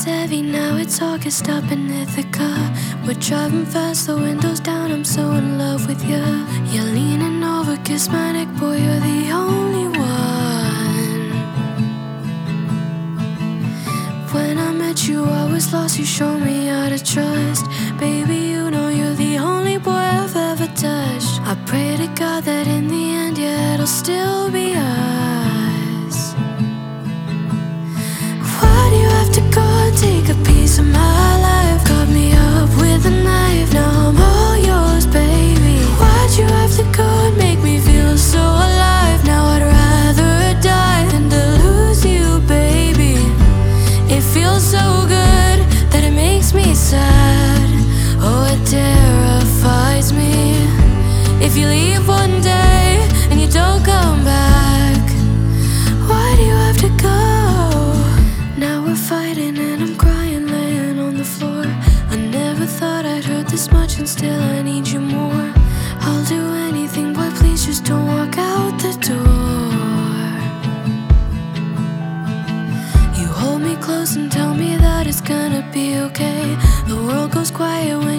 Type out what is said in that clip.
heavy, now it's August up in Ithaca. We're driving fast, the windows down, I'm so in love with you. You're leaning over, kiss my neck, boy, you're the only one. When I met you, I was lost, you showed me how to trust. Baby, you know you're the only boy I've ever touched. I pray to God that in the end, yeah, it'll still be us. Why do you have to go and take a piece of my life? Cut me up with a knife, now I'm all yours, baby. Why'd you have to go and make me feel so alive? Now I'd rather die than to lose you, baby. It feels so good that it makes me sad. Oh, it terrifies me. If you leave one day and you don't come back, why do you have to go? Now we're fighting and I'm crying, laying on the floor. I never thought I'd hurt this much, and still I need you more. I'll do anything, boy, please just don't walk out the door. You hold me close and tell me that it's gonna be okay. The world goes quiet when